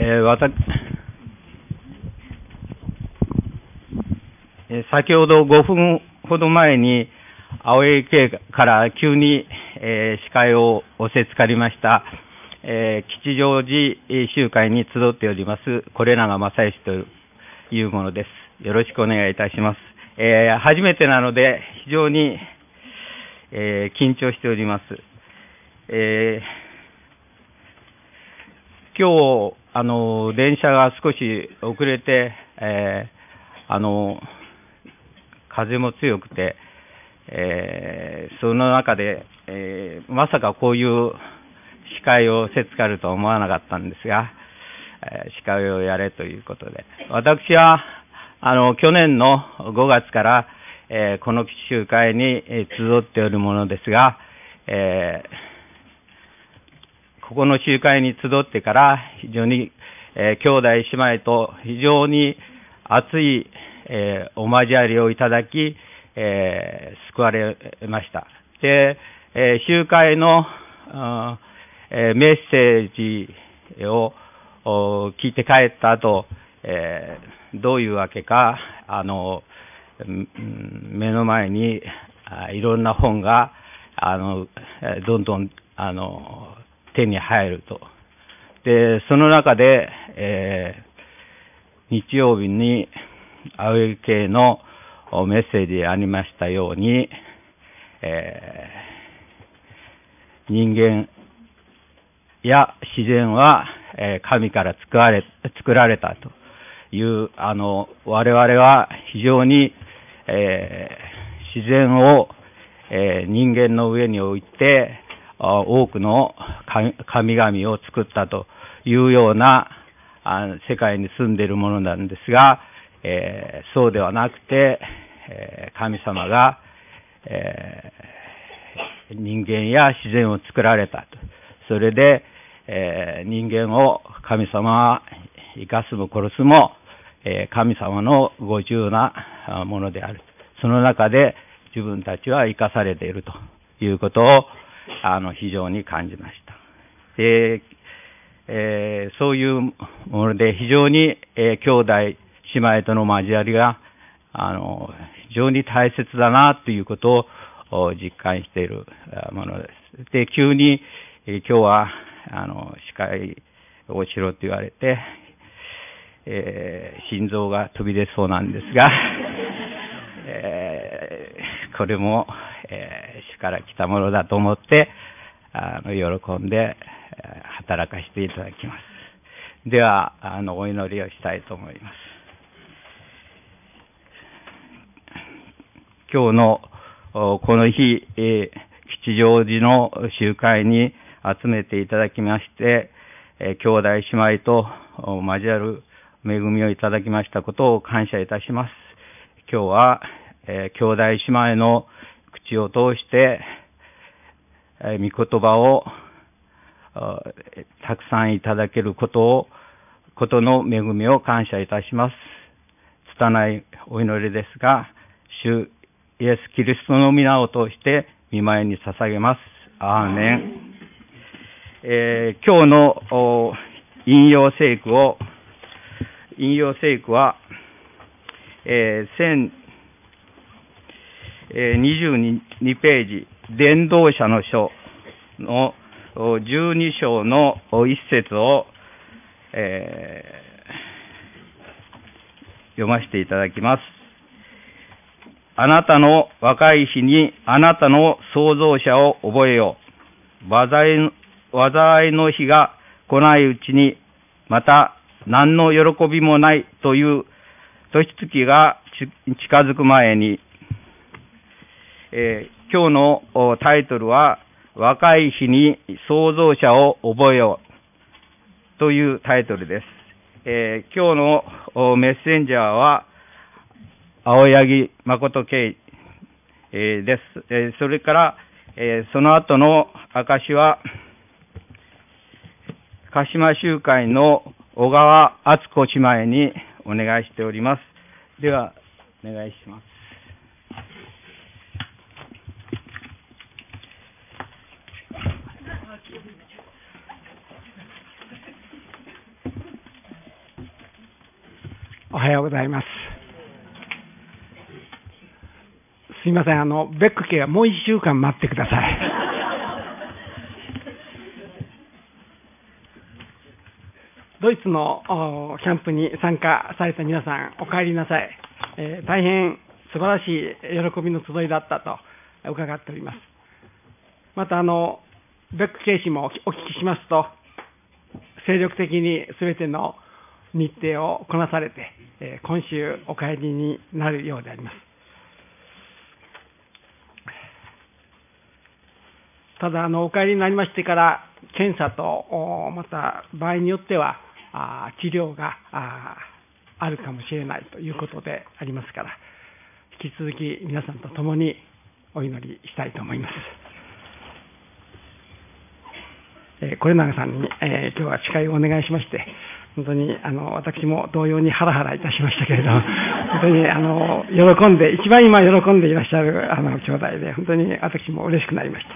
先ほど5分ほど前に青柳家から急に、司会を仰せつかりました、吉祥寺集会に集っております是永正義というものです。よろしくお願いいたします。初めてなので非常に、緊張しております。今日電車が少し遅れて、風も強くて、その中で、まさかこういう司会をせつかるとは思わなかったんですが、司会をやれということで、私は去年の5月から、この集会に集っておるものですが、ここの集会に集ってから非常に、兄弟姉妹と非常に熱い、お交わりをいただき、救われました。で、集会のメッセージを聞いて帰った後、どういうわけか目の前にいろんな本がどんどん手に入ると。でその中で、日曜日に青柳家のメッセージにありましたように、人間や自然は神から作られたという我々は非常に、自然を、人間の上に置いて多くの神々を作ったというような世界に住んでいるものなんですが、そうではなくて、神様が、人間や自然を作られたと。それで、人間を神様は生かすも殺すも、神様のご自由なものである。その中で自分たちは生かされているということを非常に感じました。でそういうもので非常に、兄弟姉妹との交わりが非常に大切だなということを実感しているものです。で急に、今日は司会をしろと言われて、心臓が飛び出そうなんですが、これも、主から来たものだと思って喜んで働かせていただきます。ではお祈りをしたいと思います。今日のこの日、吉祥寺の集会に集めていただきまして、兄弟姉妹と交わる恵みをいただきましたことを感謝いたします。今日は、兄弟姉妹の口を通して御言葉をたくさんいただけることの恵みを感謝いたします。拙いお祈りですが、主イエス・キリストの皆を通して御前に捧げます。アーメン。今日の引用聖句は、1022ページ、伝道者の書の12章の一節を、読ませていただきます。あなたの若い日にあなたの創造者を覚えよう。災いの日が来ないうちに、また何の喜びもないという年月が近づく前に、今日のタイトルは若い日に創造者を覚えようというタイトルです。今日のメッセンジャーは青柳誠圭です。それから、その後の証は鹿島集会の小川敦子姉妹にお願いしております。ではお願いします。 おはようございます。すいません、ベック家はもう1週間待ってください。ドイツのキャンプに参加された皆さん、お帰りなさい。大変素晴らしい喜びの集いだったと伺っております。またベック警視もお聞きしますと、精力的にすべての日程をこなされて、今週お帰りになるようであります。ただお帰りになりましてから検査とまた場合によっては治療があるかもしれないということでありますから、引き続き皆さんと共にお祈りしたいと思います。小柳さんに、今日は司会をお願いしまして、本当に私も同様にハラハラいたしましたけれども、本当に喜んで、一番今喜んでいらっしゃる兄弟で、本当に私も嬉しくなりました。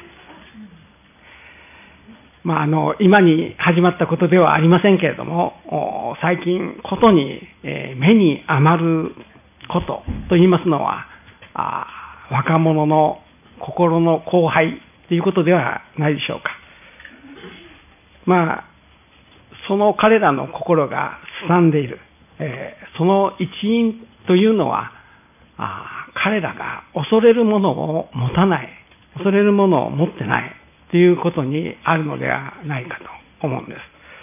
今に始まったことではありませんけれども、最近ことに、目に余ることといいますのは、若者の心の荒廃ということではないでしょうか。その彼らの心がすさんでいる、その一因というのは、彼らが恐れるものを持たない、恐れるものを持ってないということにあるのではないかと思うんです。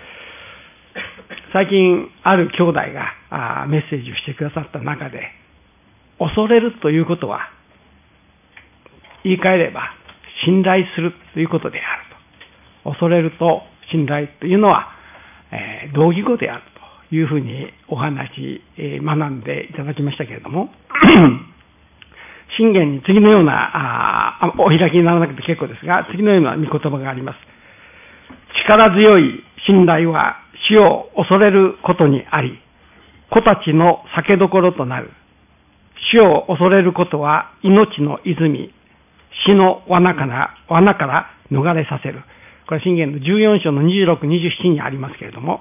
最近ある兄弟がメッセージをしてくださった中で、恐れるということは言い換えれば信頼するということであると。恐れると信頼というのは、同義語であるというふうにお話、学んでいただきましたけれども信玄に次のようなお開きにならなくて結構ですが、次のような御言葉があります。力強い信頼は死を恐れることにあり、子たちの酒どころとなる。死を恐れることは命の泉、死の罠から逃れさせる。これは信玄の14章の26、27にありますけれども、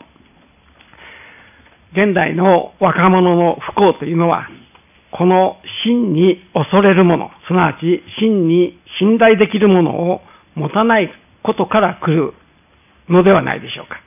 現代の若者の不幸というのは、この真に恐れるもの、すなわち真に信頼できるものを持たないことから来るのではないでしょうか。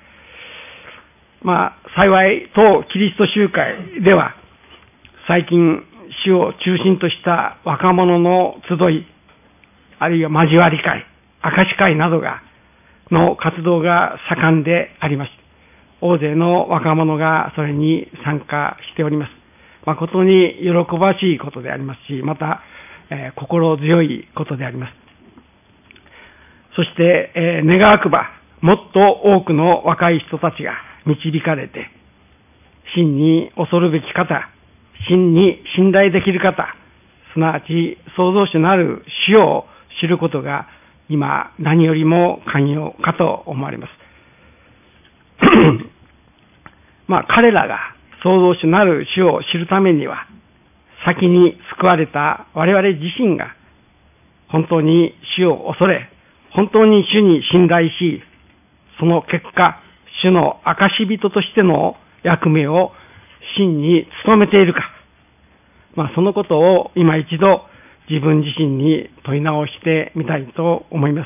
幸い当キリスト集会では、最近死を中心とした若者の集い、あるいは交わり会、証し会などの活動が盛んであります。大勢の若者がそれに参加しております。誠に喜ばしいことでありますし、また、心強いことであります。そして、願わくばもっと多くの若い人たちが導かれて、真に恐るべき方、真に信頼できる方、すなわち創造主なる主を知ることが今何よりも寛容かと思われます。彼らが創造主なる主を知るためには、先に救われた我々自身が本当に主を恐れ、本当に主に信頼し、その結果、主の証人としての役目を真に務めているか、そのことを今一度自分自身に問い直してみたいと思います。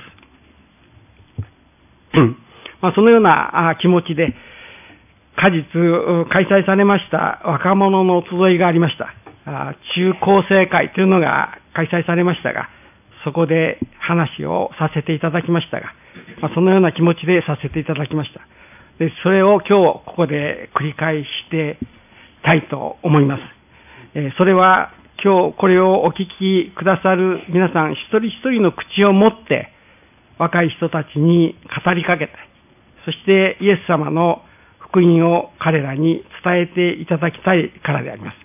そのような気持ちで、果実開催されました若者の集いがありました。中高生会というのが開催されましたが、そこで話をさせていただきましたが、そのような気持ちでさせていただきました。で、それを今日ここで繰り返してたいと思います。それは今日これをお聞きくださる皆さん一人一人の口を持って若い人たちに語りかけたい。そしてイエス様の福音を彼らに伝えていただきたいからであります。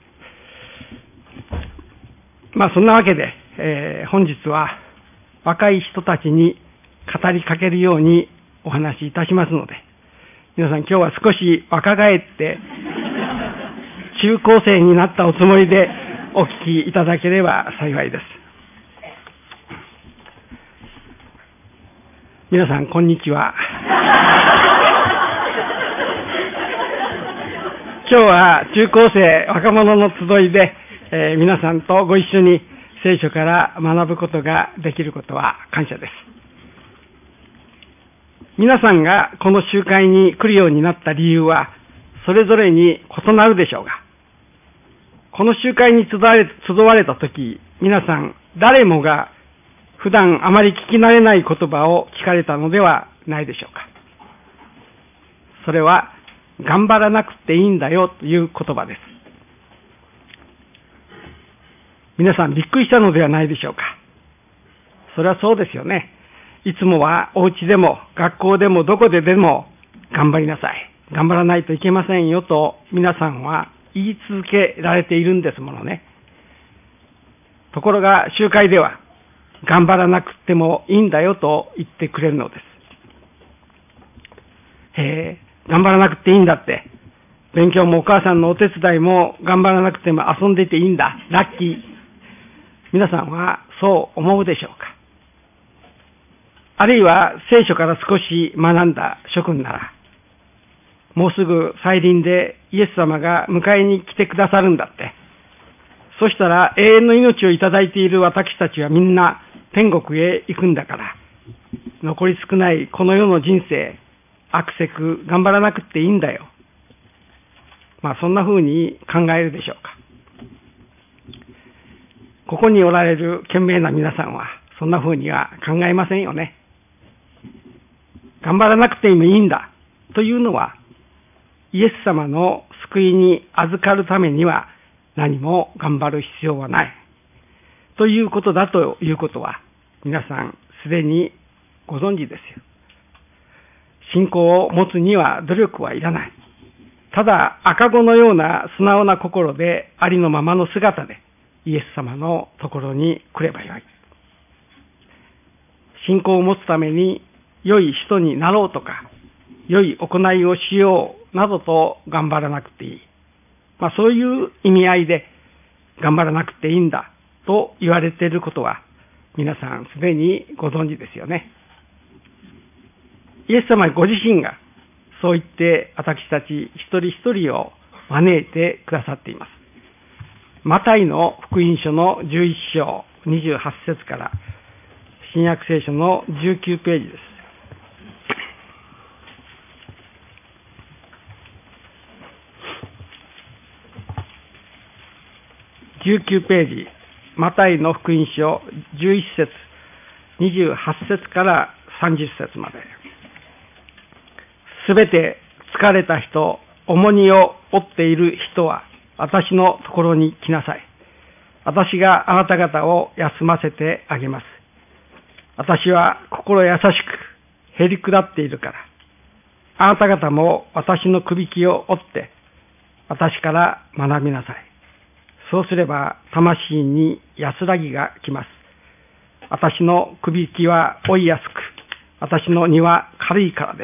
そんなわけで、本日は若い人たちに語りかけるようにお話しいたしますので、皆さん今日は少し若返って中高生になったおつもりでお聞きいただければ幸いです。皆さんこんにちは。 今日は中高生若者の集いで、皆さんとご一緒に聖書から学ぶことができることは感謝です。皆さんがこの集会に来るようになった理由はそれぞれに異なるでしょうが、この集会に集われたとき、皆さん誰もが普段あまり聞き慣れない言葉を聞かれたのではないでしょうか。それは頑張らなくていいんだよという言葉です。皆さんびっくりしたのではないでしょうか。それはそうですよね。いつもはお家でも学校でもどこででも頑張りなさい、頑張らないといけませんよと皆さんは言い続けられているんですものね。ところが集会では頑張らなくてもいいんだよと言ってくれるのです。頑張らなくていいんだって、勉強もお母さんのお手伝いも頑張らなくても遊んでいていいんだ、ラッキー。皆さんはそう思うでしょうか。あるいは聖書から少し学んだ諸君なら、もうすぐ再臨でイエス様が迎えに来てくださるんだって。そしたら永遠の命をいただいている私たちはみんな天国へ行くんだから、残り少ないこの世の人生、あくせく頑張らなくていいんだよ。そんな風に考えるでしょうか。ここにおられる賢明な皆さんはそんな風には考えませんよね。頑張らなくてもいいんだというのは、イエス様の救いに預かるためには何も頑張る必要はないということだということは皆さんすでにご存知ですよ。信仰を持つには努力はいらない。ただ赤子のような素直な心でありのままの姿でイエス様のところに来ればよい。信仰を持つために良い人になろうとか良い行いをしようなどと頑張らなくていい。そういう意味合いで頑張らなくていいんだと言われていることは皆さんすでにご存知ですよね。イエス様ご自身がそう言って私たち一人一人を招いてくださっています。マタイの福音書の11章28節から新約聖書の19ページです。19ページ、マタイの福音書11節、28節から30節まで。すべて疲れた人、重荷を負っている人は私のところに来なさい。私があなた方を休ませてあげます。私は心優しくへりくだっているから。あなた方も私のくびきを折って私から学びなさい。そうすれば魂に安らぎがきます。私のくびきは追いやすく、私の荷は軽いからです。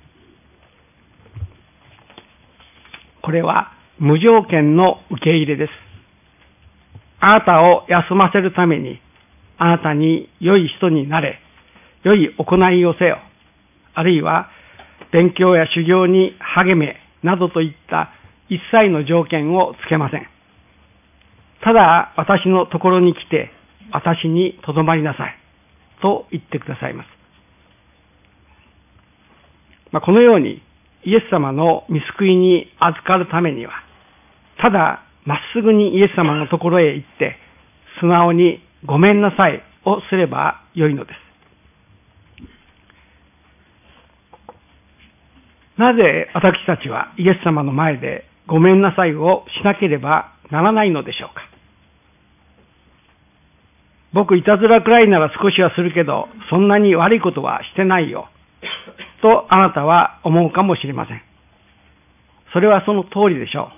これは無条件の受け入れです。あなたを休ませるために、あなたに良い人になれ、良い行いをせよ、あるいは勉強や修行に励めなどといった一切の条件をつけません。ただ私のところに来て私にとどまりなさいと言ってくださいます。このようにイエス様の御救いに預かるためには、ただまっすぐにイエス様のところへ行って素直にごめんなさいをすればよいのです。なぜ私たちはイエス様の前でごめんなさいをしなければならないのでしょうか。僕いたずらくらいなら少しはするけど、そんなに悪いことはしてないよとあなたは思うかもしれません。それはその通りでしょ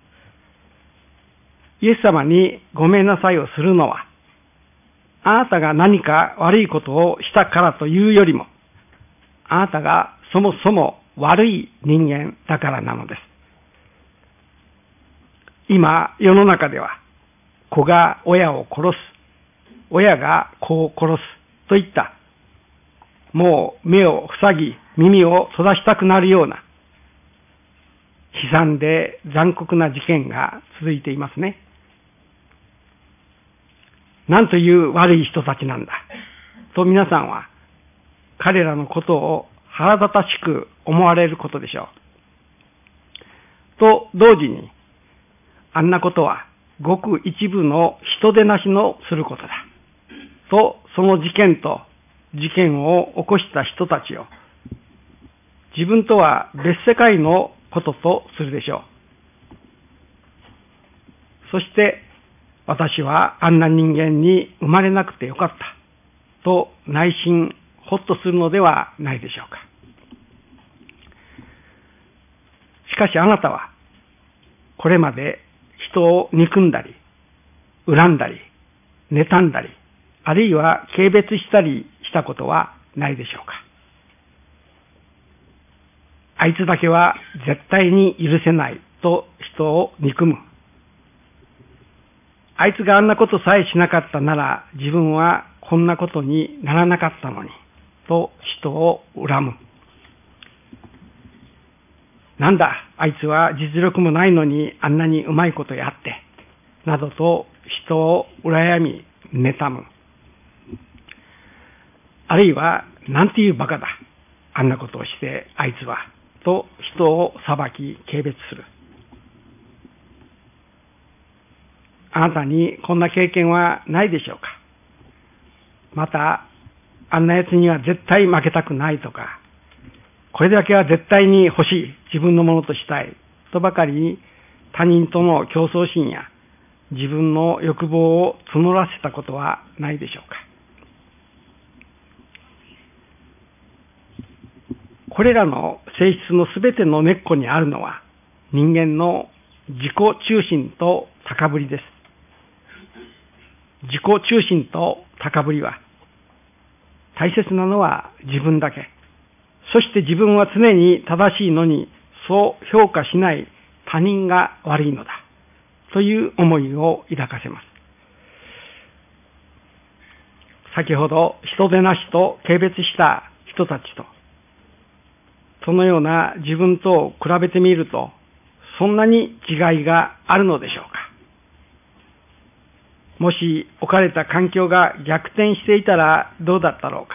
う。イエス様にごめんなさいをするのは、あなたが何か悪いことをしたからというよりも、あなたがそもそも悪い人間だからなのです。今世の中では、子が親を殺す、親が子を殺すといった、もう目を塞ぎ耳を閉ざしたくなるような、 悲惨で残酷な事件が続いていますね。なんという悪い人たちなんだと皆さんは彼らのことを腹立たしく思われることでしょう。と同時に、あんなことはごく一部の人でなしのすることだと、その事件を起こした人たちを自分とは別世界のこととするでしょう。そして私はあんな人間に生まれなくてよかったと内心ほっとするのではないでしょうか。しかしあなたはこれまで人を憎んだり恨んだり妬んだり、あるいは軽蔑したりしたことはないでしょうか。あいつだけは絶対に許せないと人を憎む。あいつがあんなことさえしなかったなら自分はこんなことにならなかったのにと人を恨む。なんだ、あいつは実力もないのにあんなにうまいことやってなどと人を羨み妬む。あるいはなんていうバカだ、あんなことをしてあいつはと人を裁き軽蔑する。あなたにこんな経験はないでしょうか。また、あんなやつには絶対負けたくないとか、これだけは絶対に欲しい、自分のものとしたいとばかりに他人との競争心や自分の欲望を募らせたことはないでしょうか。これらの性質のすべての根っこにあるのは人間の自己中心と高ぶりです。自己中心と高ぶりは、大切なのは自分だけ。そして自分は常に正しいのに、そう評価しない他人が悪いのだ。という思いを抱かせます。先ほど人でなしと軽蔑した人たちと、そのような自分とを比べてみると、そんなに違いがあるのでしょうか。もし置かれた環境が逆転していたらどうだったろうか。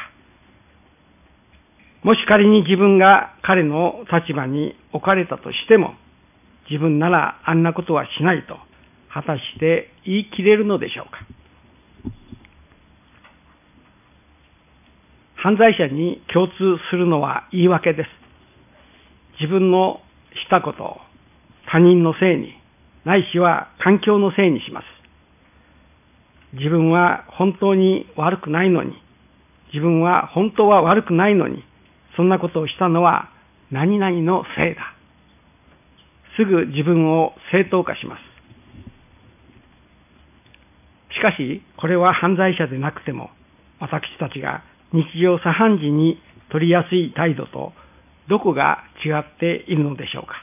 もし仮に自分が彼の立場に置かれたとしても、自分ならあんなことはしないと果たして言い切れるのでしょうか。犯罪者に共通するのは言い訳です。自分のしたことを他人のせいに、ないしは環境のせいにします。自分は本当に悪くないのに、自分は本当は悪くないのに、そんなことをしたのは何々のせいだ。すぐ自分を正当化します。しかし、これは犯罪者でなくても、私たちが日常茶飯事に取りやすい態度とどこが違っているのでしょうか。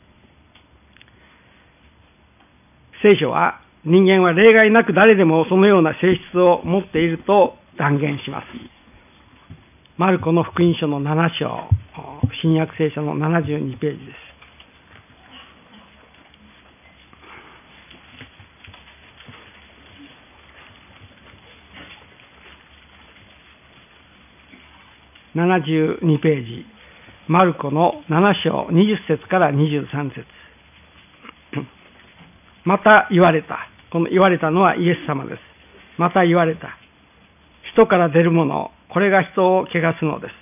聖書は人間は例外なく誰でもそのような性質を持っていると断言します。マルコの福音書の7章、新約聖書の72ページです。72ページ、マルコの7章20節から23節。また言われた。この言われたのはイエス様です。また言われた。人から出るもの、これが人を汚すのです。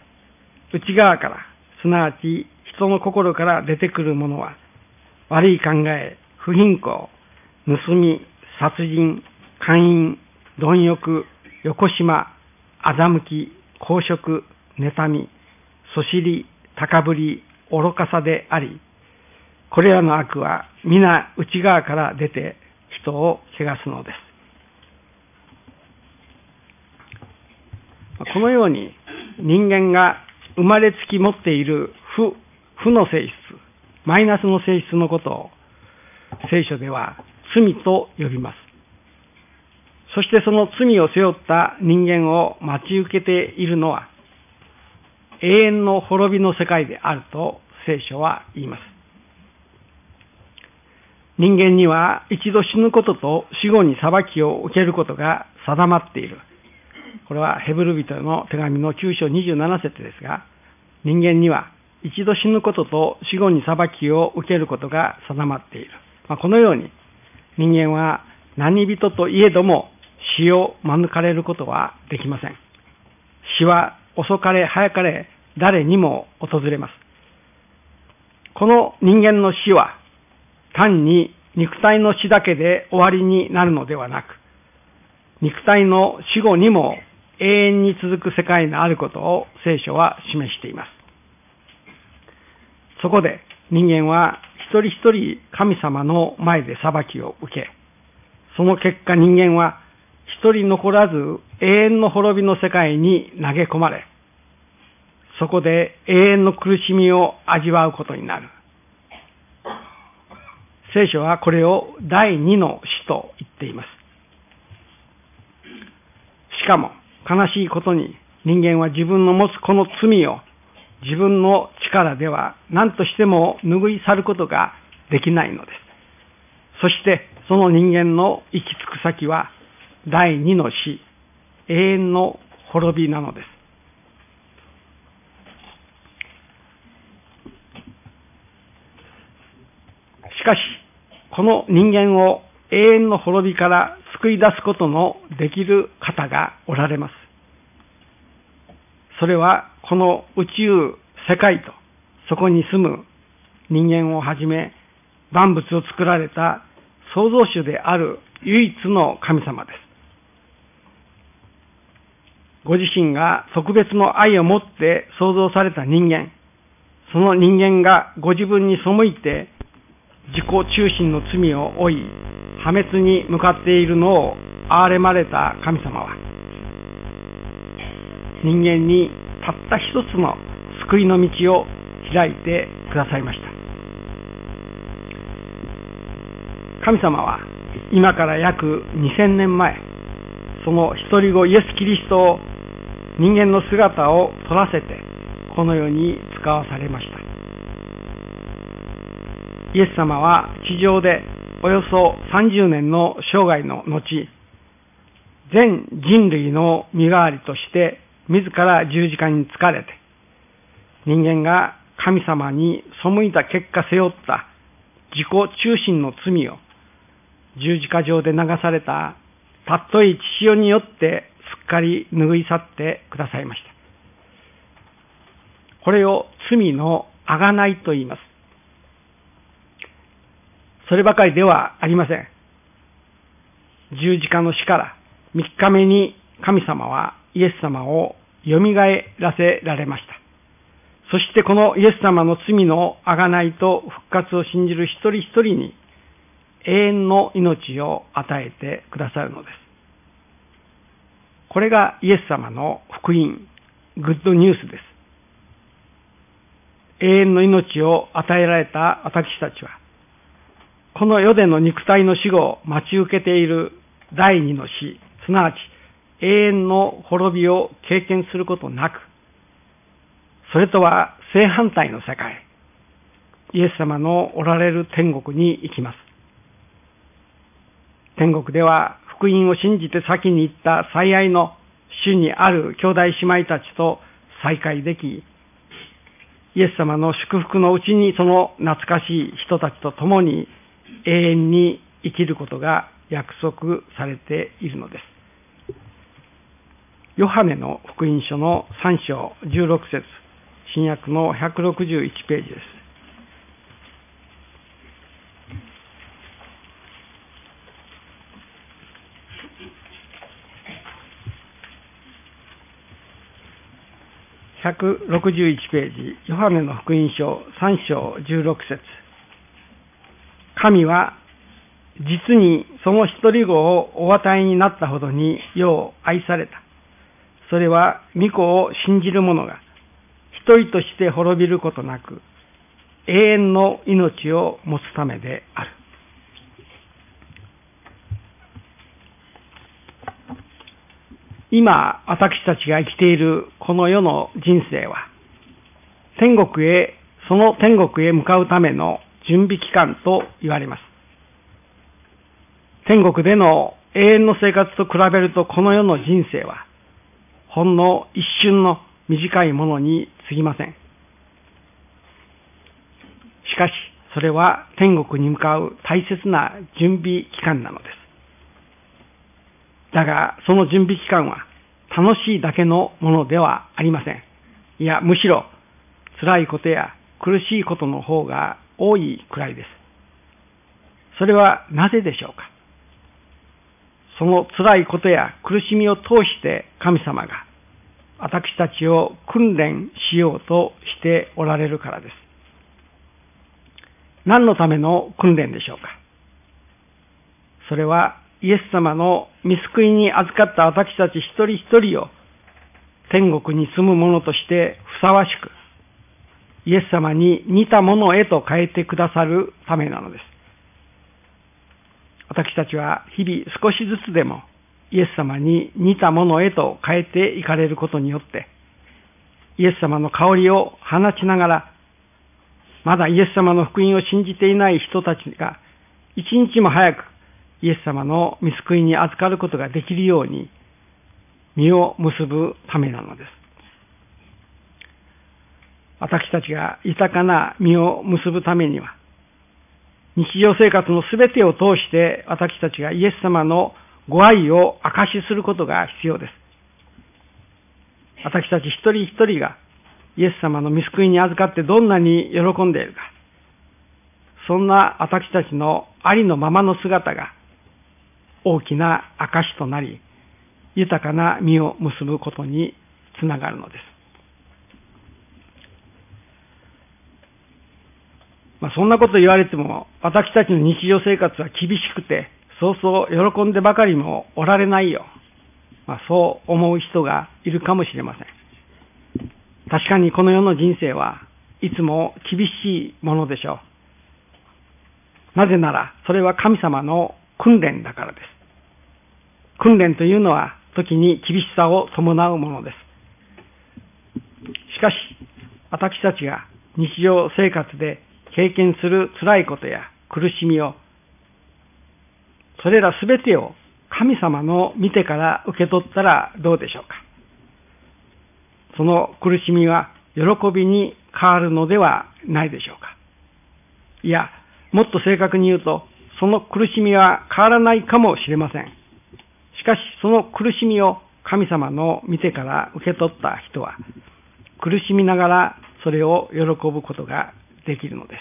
内側から、すなわち人の心から出てくるものは、悪い考え、不貧困、盗み、殺人、姦淫、貪欲、よこしま、欺き、公職、妬み、そしり、高ぶり、愚かさであり、これらの悪は皆内側から出て人を汚すのです。このように人間が生まれつき持っている負の性質、マイナスの性質のことを聖書では罪と呼びます。そしてその罪を背負った人間を待ち受けているのは永遠の滅びの世界であると聖書は言います。 人間には一度死ぬことと死後に裁きを受けることが定まっている。これはヘブル人の手紙の9章27節ですが、人間には一度死ぬことと死後に裁きを受けることが定まっている。このように人間は何人といえども死を免れることはできません。死は遅かれ早かれ誰にも訪れます。この人間の死は単に肉体の死だけで終わりになるのではなく、肉体の死後にも永遠に続く世界のあることを聖書は示しています。そこで人間は一人一人神様の前で裁きを受け、その結果人間は一人残らず永遠の滅びの世界に投げ込まれ、そこで永遠の苦しみを味わうことになる。聖書はこれを第二の死と言っています。しかも悲しいことに人間は自分の持つこの罪を自分の力では何としても拭い去ることができないのです。そしてその人間の行き着く先は第二の死、永遠の滅びなのです。しかしこの人間を永遠の滅びから救い出すことのできる方がおられます。それはこの宇宙世界とそこに住む人間をはじめ万物を作られた創造主である唯一の神様です。ご自身が特別の愛を持って創造された人間、その人間がご自分に背いて自己中心の罪を負い破滅に向かっているのを憐れまれた神様は、人間にたった一つの救いの道を開いてくださいました。神様は今から約2000年前、その一人子イエス・キリストを人間の姿を取らせてこの世に使わされました。イエス様は地上でおよそ30年の生涯の後、全人類の身代わりとして自ら十字架につかれて、人間が神様に背いた結果背負った自己中心の罪を十字架上で流されたたっとい血潮によってすっかり拭い去ってくださいました。これを罪の贖いと言います。そればかりではありません。十字架の死から3日目に神様はイエス様をよみがえらせられました。そしてこのイエス様の罪の贖いと復活を信じる一人一人に永遠の命を与えてくださるのです。これがイエス様の福音、グッドニュースです。永遠の命を与えられた私たちは、この世での肉体の死後を待ち受けている第二の死、すなわち永遠の滅びを経験することなく、それとは正反対の世界、イエス様のおられる天国に行きます。天国では福音を信じて先に行った最愛の主にある兄弟姉妹たちと再会でき、イエス様の祝福のうちにその懐かしい人たちと共に永遠に生きることが約束されているのです。ヨハネの福音書の3章16節、新約の161ページです。161ページ、ヨハネの福音書3章16節。神は実にその一人子をお与えになったほどに世を愛された。それは御子を信じる者が一人として滅びることなく永遠の命を持つためである。今私たちが生きているこの世の人生はその天国へ向かうための準備期間と言われます。 天国での永遠の生活と比べると、この世の人生はほんの一瞬の短いものに過ぎません。しかしそれは天国に向かう大切な準備期間なのです。だがその準備期間は楽しいだけのものではありません。いや、むしろ辛いことや苦しいことの方が多いくらいです。それはなぜでしょうか。その辛いことや苦しみを通して神様が私たちを訓練しようとしておられるからです。何のための訓練でしょうか。それはイエス様の御救いに預かった私たち一人一人を天国に住む者としてふさわしく、イエス様に似たものへと変えてくださるためなのです。私たちは日々少しずつでもイエス様に似たものへと変えていかれることによって、イエス様の香りを放ちながら、まだイエス様の福音を信じていない人たちが一日も早くイエス様の御救いに預かることができるように実を結ぶためなのです。私たちが豊かな実を結ぶためには、日常生活のすべてを通して私たちがイエス様のご愛を証しすることが必要です。私たち一人一人がイエス様の御救いに預かってどんなに喜んでいるか、そんな私たちのありのままの姿が大きな証となり、豊かな実を結ぶことにつながるのです。そんなこと言われても、私たちの日常生活は厳しくて、そうそう喜んでばかりもおられないよ。そう思う人がいるかもしれません。確かにこの世の人生はいつも厳しいものでしょう。なぜなら、それは神様の訓練だからです。訓練というのは時に厳しさを伴うものです。しかし、私たちが日常生活で経験する辛いことや苦しみを、それらすべてを神様の見てから受け取ったらどうでしょうか。その苦しみは喜びに変わるのではないでしょうか。いや、もっと正確に言うと、その苦しみは変わらないかもしれません。しかし、その苦しみを神様の見てから受け取った人は、苦しみながらそれを喜ぶことができるのです。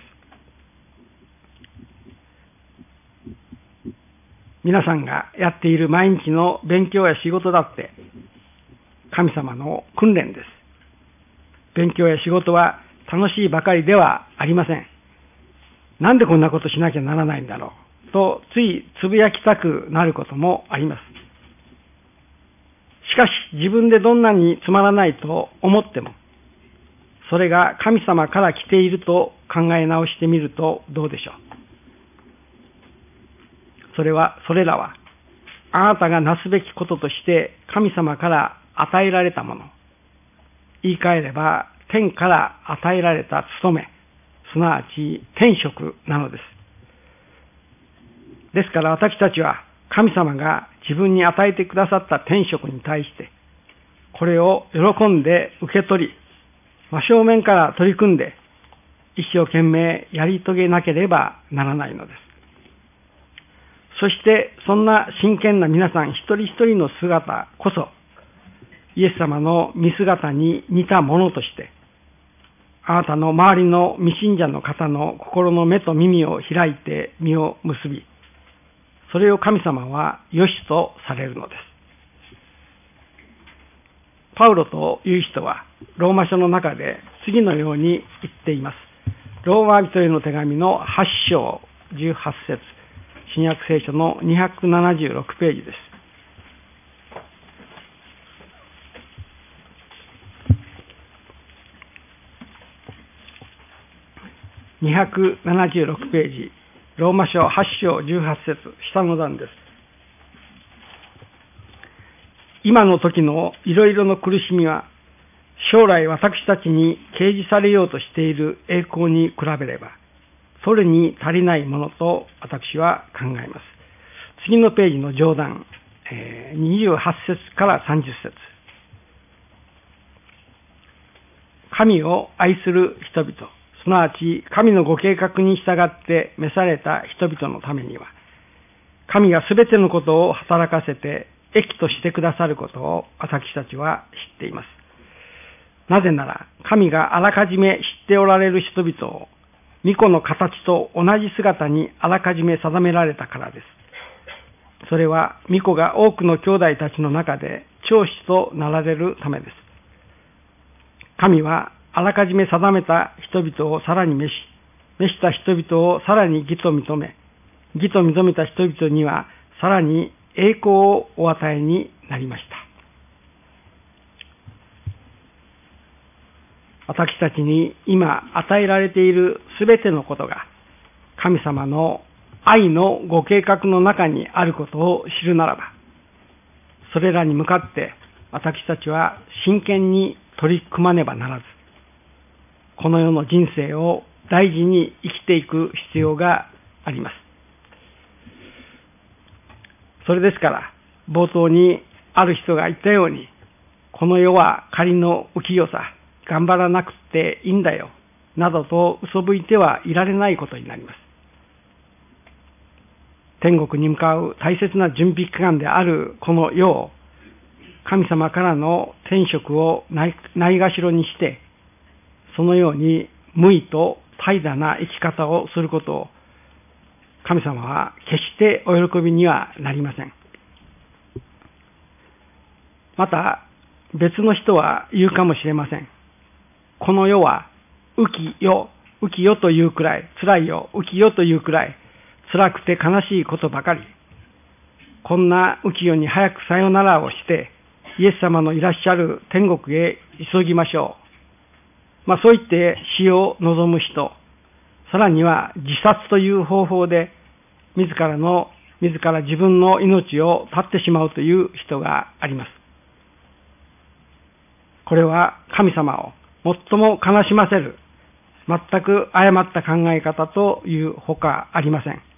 皆さんがやっている毎日の勉強や仕事だって神様の訓練です。勉強や仕事は楽しいばかりではありません。なんでこんなことしなきゃならないんだろうとついつぶやきたくなることもあります。しかし自分でどんなにつまらないと思っても、それが神様から来ていると考え直してみるとどうでしょう。それらはあなたがなすべきこととして神様から与えられたもの、言い換えれば天から与えられた務め、すなわち天職なのです。ですから私たちは神様が自分に与えてくださった天職に対してこれを喜んで受け取り、真正面から取り組んで一生懸命やり遂げなければならないのです。そしてそんな真剣な皆さん一人一人の姿こそイエス様の見姿に似たものとして、あなたの周りの未信者の方の心の目と耳を開いて実を結び、それを神様は良しとされるのです。パウロという人はローマ書の中で次のように言っています。ローマ人への手紙の8章18節、新約聖書の276ページです。276ページ、ローマ書8章18節、下の段です。今の時のいろいろの苦しみは、将来私たちに掲示されようとしている栄光に比べれば、それに足りないものと私は考えます。 次のページの上段、28節から30節。神を愛する人々、すなわち神のご計画に従って召された人々のためには、神がすべてのことを働かせて益としてくださることを私たちは知っています。なぜなら、神があらかじめ知っておられる人々を、御子の形と同じ姿にあらかじめ定められたからです。それは、御子が多くの兄弟たちの中で長子となられるためです。神は、あらかじめ定めた人々をさらに召した人々をさらに義と認め、義と認めた人々にはさらに栄光をお与えになりました。私たちに今与えられているすべてのことが神様の愛のご計画の中にあることを知るならば、それらに向かって私たちは真剣に取り組まねばならず、この世の人生を大事に生きていく必要があります。それですから、冒頭にある人が言ったように、この世は仮の浮世さ、頑張らなくていいんだよ、などと嘘吹いてはいられないことになります。天国に向かう大切な準備期間であるこの世を、神様からの天職をないがしろにして、そのように無意と怠惰な生き方をすることを、神様は決してお喜びにはなりません。また、別の人は言うかもしれません。この世は浮世というくらい、辛いよ、浮世というくらい、辛くて悲しいことばかり。こんな浮世に早くさよならをして、イエス様のいらっしゃる天国へ急ぎましょう。そう言って死を望む人、さらには自殺という方法で自ら自分の命を絶ってしまうという人があります。これは神様を最も悲しませる、全く誤った考え方というほかありません。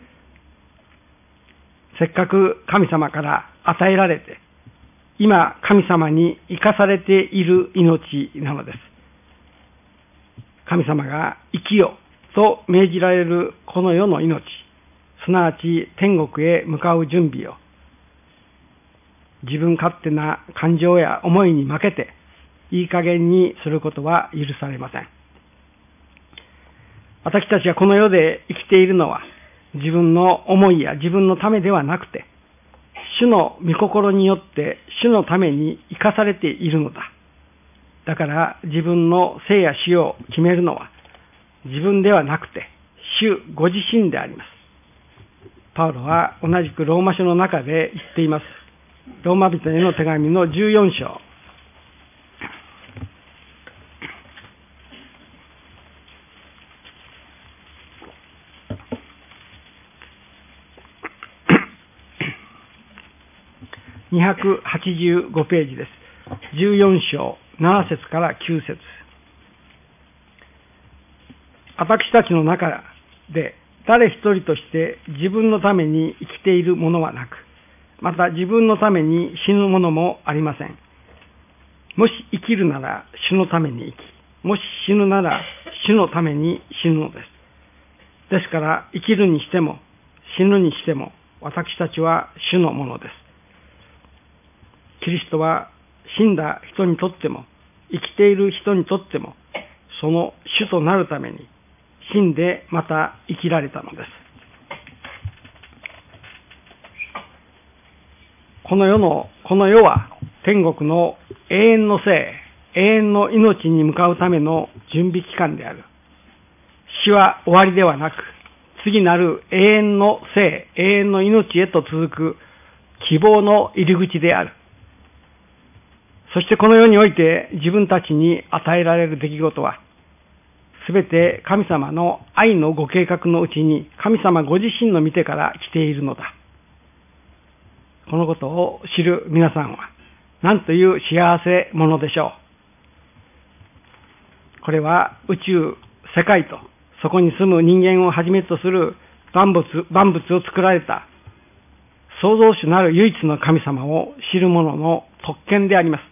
せっかく神様から与えられて、今神様に生かされている命なのです。神様が生きよと命じられるこの世の命、すなわち天国へ向かう準備を、自分勝手な感情や思いに負けていい加減にすることは許されません。私たちがこの世で生きているのは、自分の思いや自分のためではなくて、主の御心によって主のために生かされているのだ。だから自分の生や死を決めるのは自分ではなくて主ご自身であります。パウロは同じくローマ書の中で言っています。ローマ人への手紙の14章。285ページです。14章7節から9節。私たちの中で誰一人として自分のために生きているものはなく、また自分のために死ぬものもありません。もし生きるなら主のために生き、もし死ぬなら主のために死ぬのです。ですから生きるにしても死ぬにしても私たちは主のものです。キリストは死んだ人にとっても生きている人にとってもその主となるために死んでまた生きられたのです。この世は天国の永遠の生、永遠の命に向かうための準備期間である。死は終わりではなく、次なる永遠の生、永遠の命へと続く希望の入り口である。そしてこの世において自分たちに与えられる出来事は、すべて神様の愛のご計画のうちに神様ご自身の御手から来ているのだ。このことを知る皆さんは何という幸せ者でしょう。これは宇宙、世界とそこに住む人間をはじめとする万物を作られた創造主なる唯一の神様を知る者の特権であります。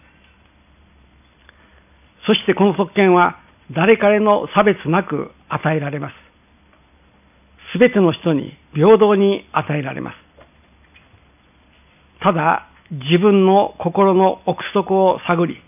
そしてこの特権は誰彼の差別なく与えられます。すべての人に平等に与えられます。ただ自分の心の奥底を探り、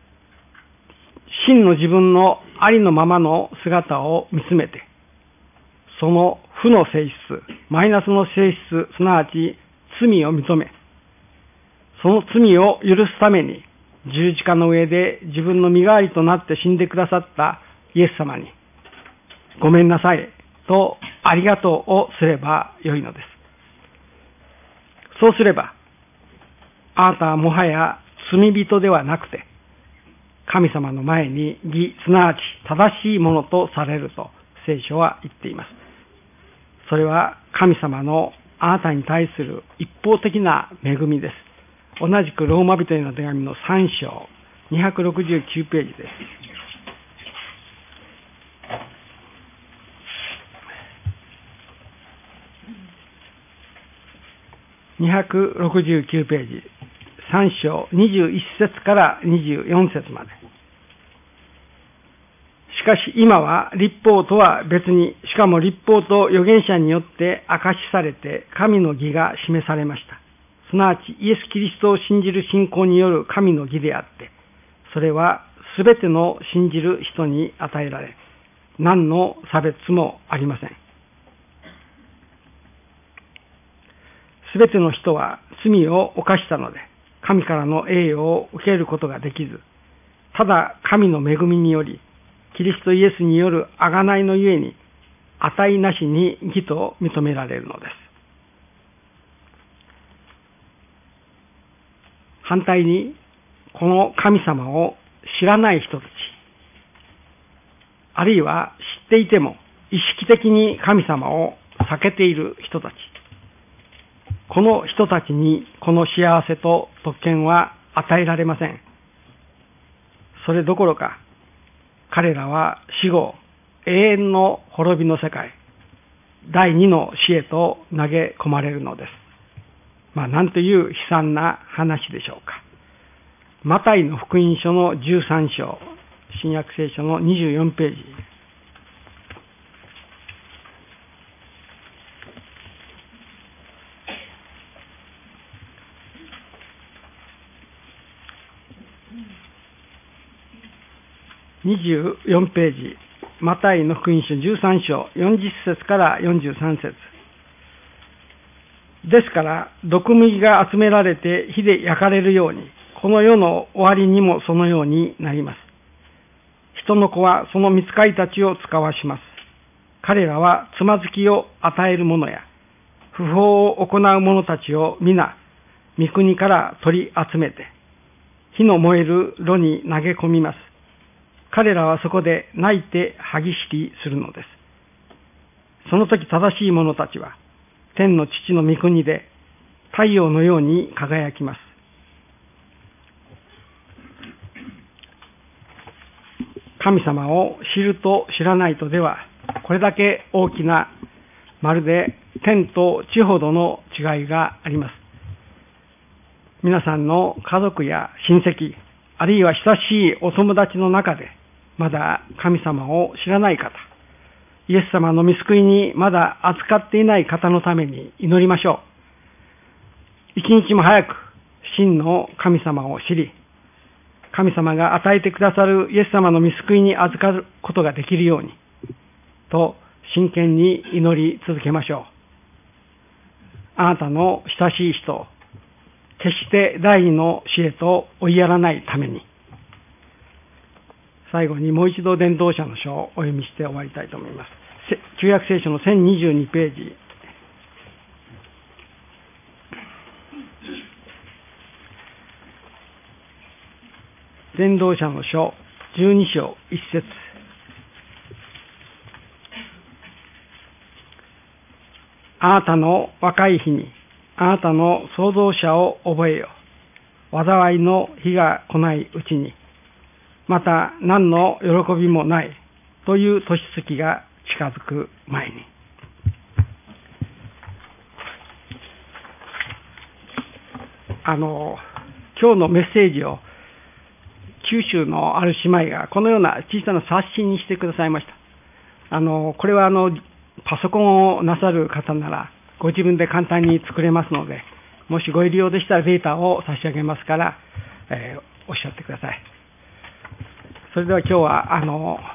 真の自分のありのままの姿を見つめて、その負の性質、マイナスの性質、すなわち罪を認め、その罪を許すために十字架の上で自分の身代わりとなって死んでくださったイエス様に、ごめんなさいとありがとうをすればよいのです。そうすれば、あなたはもはや罪人ではなくて、神様の前に義、すなわち正しいものとされると聖書は言っています。それは神様のあなたに対する一方的な恵みです。同じくローマ人への手紙の3章269ページです。269ページ、3章21節から24節まで。しかし今は律法とは別に、しかも律法と預言者によって証しされて神の義が示されました。すなわちイエス・キリストを信じる信仰による神の義であって、それはすべての信じる人に与えられ、何の差別もありません。すべての人は罪を犯したので、神からの栄誉を受けることができず、ただ神の恵みにより、キリストイエスによる贖いのゆえに、値なしに義と認められるのです。反対に、この神様を知らない人たち、あるいは知っていても意識的に神様を避けている人たち、この人たちにこの幸せと特権は与えられません。それどころか、彼らは死後、永遠の滅びの世界、第二の死へと投げ込まれるのです。なんという悲惨な話でしょうか。マタイの福音書の13章、新約聖書の24ページ。24ページ、マタイの福音書13章40節から43節。ですから、毒麦が集められて火で焼かれるように、この世の終わりにもそのようになります。人の子はその御使いたちを使わします。彼らはつまずきを与える者や、不法を行う者たちを皆、御国から取り集めて、火の燃える炉に投げ込みます。彼らはそこで泣いて歯ぎしりするのです。その時正しい者たちは、天の父の御国で太陽のように輝きます。神様を知ると知らないとでは、これだけ大きな、まるで天と地ほどの違いがあります。皆さんの家族や親戚、あるいは親しいお友達の中で、まだ神様を知らない方、イエス様の御救いにまだ扱っていない方のために祈りましょう。一日も早く真の神様を知り、神様が与えてくださるイエス様の御救いに預かることができるようにと真剣に祈り続けましょう。あなたの親しい人を決して第二の死へと追いやらないために。最後にもう一度伝道者の書をお読みして終わりたいと思います。旧約聖書の1022ページ。伝道者の書12章1節。あなたの若い日にあなたの創造者を覚えよ。災いの日が来ないうちに、また何の喜びもないという年月が近づく前に。 今日のメッセージを九州のある姉妹がこのような小さな冊子にしてくださいました。これはパソコンをなさる方ならご自分で簡単に作れますので、もしご利用でしたらデータを差し上げますから、おっしゃってください。それでは今日は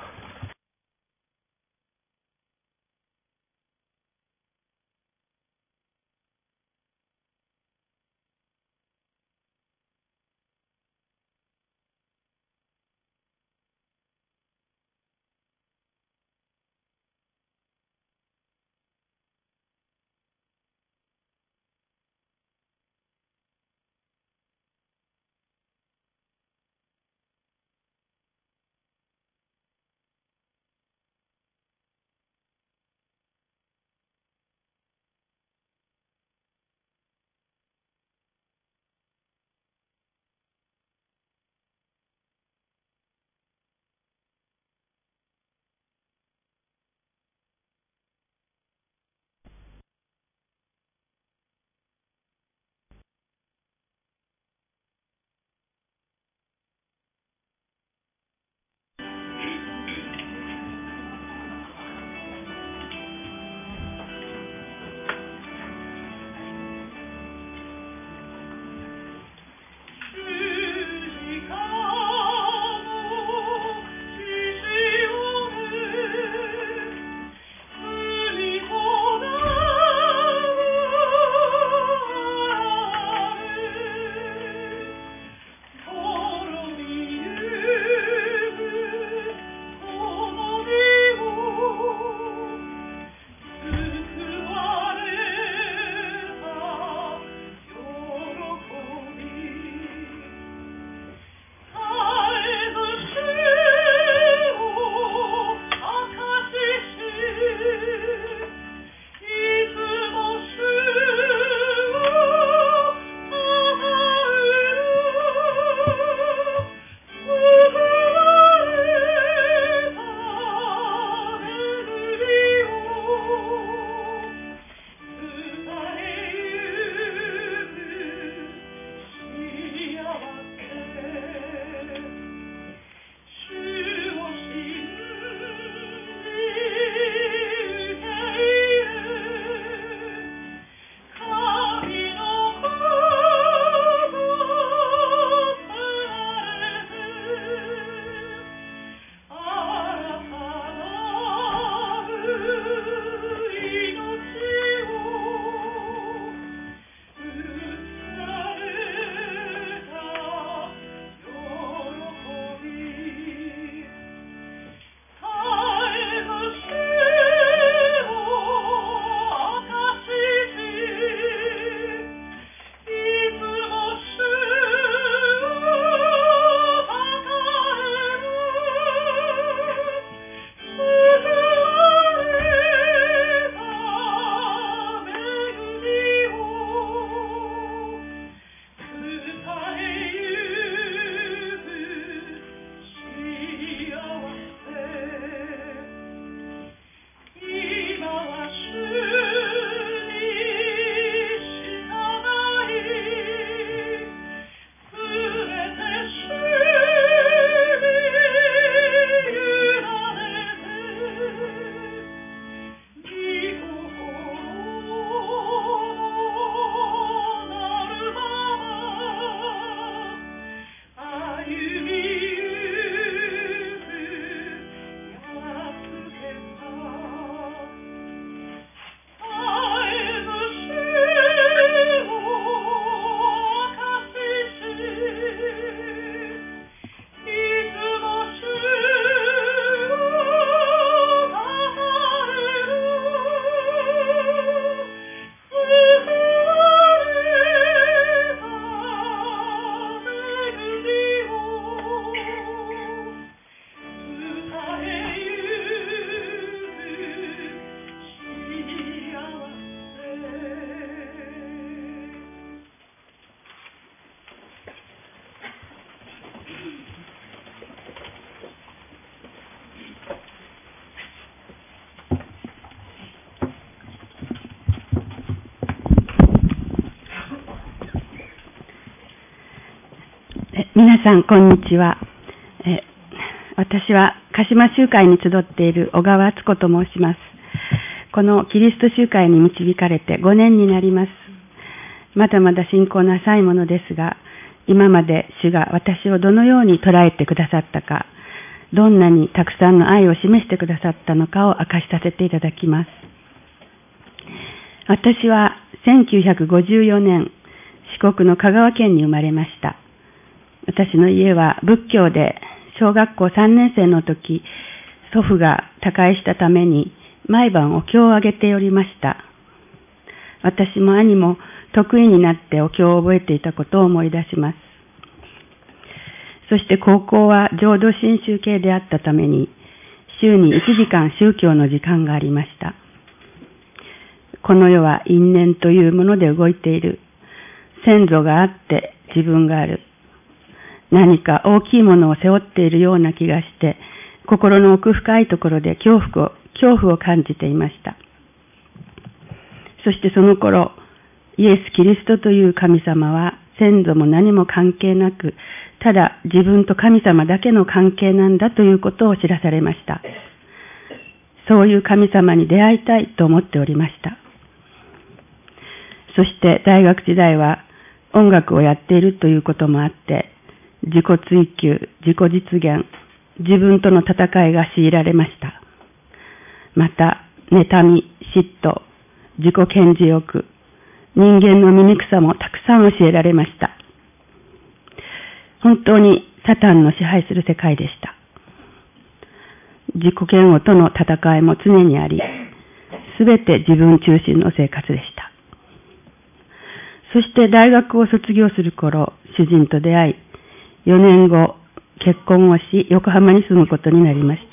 皆さんこんにちは。私は鹿島集会に集っている小川敦子と申します。このキリスト集会に導かれて5年になります。まだまだ信仰の浅いものですが、今まで主が私をどのように捉えてくださったか、どんなにたくさんの愛を示してくださったのかを明かしさせていただきます。私は1954年、四国の香川県に生まれました。私の家は仏教で、小学校3年生の時、祖父が他界したために毎晩お経をあげておりました。私も兄も得意になってお経を覚えていたことを思い出します。そして高校は浄土真宗系であったために、週に1時間宗教の時間がありました。この世は因縁というもので動いている。先祖があって自分がある。何か大きいものを背負っているような気がして、心の奥深いところで恐怖を感じていました。そしてその頃、イエス・キリストという神様は先祖も何も関係なく、ただ自分と神様だけの関係なんだということを知らされました。そういう神様に出会いたいと思っておりました。そして大学時代は音楽をやっているということもあって、自己追求、自己実現、自分との戦いが強いられました。また、妬み、嫉妬、自己顕示欲、人間の醜さもたくさん教えられました。本当にサタンの支配する世界でした。自己嫌悪との戦いも常にあり、すべて自分中心の生活でした。そして大学を卒業する頃、主人と出会い、4年後、結婚をし、横浜に住むことになりました。